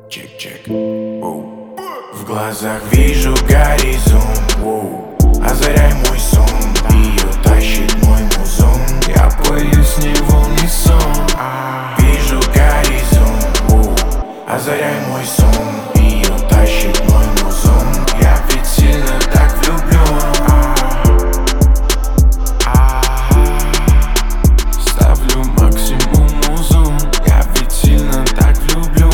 Чек-чек, воу. В глазах вижу горизонт, воу. Озаряй мой сон, ее тащит мой музон. Я пою с ней в унисон. Вижу горизонт, воу. Озаряй мой сон, ее тащит мой музон. Я ведь сильно так влюблен. Ставлю максимум музон. Я ведь сильно так влюблен.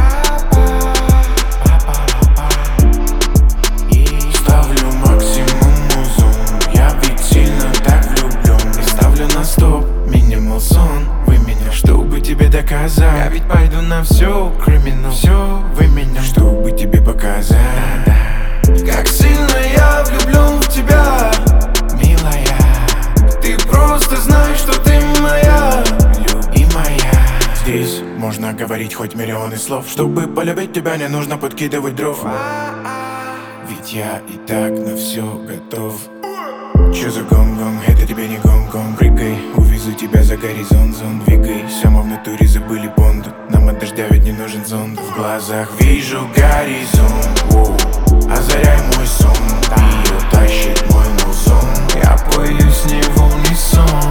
Ставлю максимум музон. Я ведь сильно так влюблен. И ставлю на стоп, минимал сон. Вы меня, чтобы тебе доказать. Я ведь пойду на все, криминал. Все, вы меня, чтобы тебе показать. Как сильно я влюблен в тебя, милая. Ты просто знаешь, что ты моя любимая. Здесь можно говорить хоть миллионы слов. Чтобы полюбить тебя, не нужно подкидывать дров. Ведь я и так на все готов. Чё за гонг-гонг, это тебе не гонг-гонг. Прыгай, увезу тебя за горизонт, зон. Двигайся, мы в натуре забыли бонду. Нам от дождя ведь не нужен зонт. В глазах вижу горизонт, воу. Озаряй мой сон, ее тащит мой музон. Я пою с ней в унисон.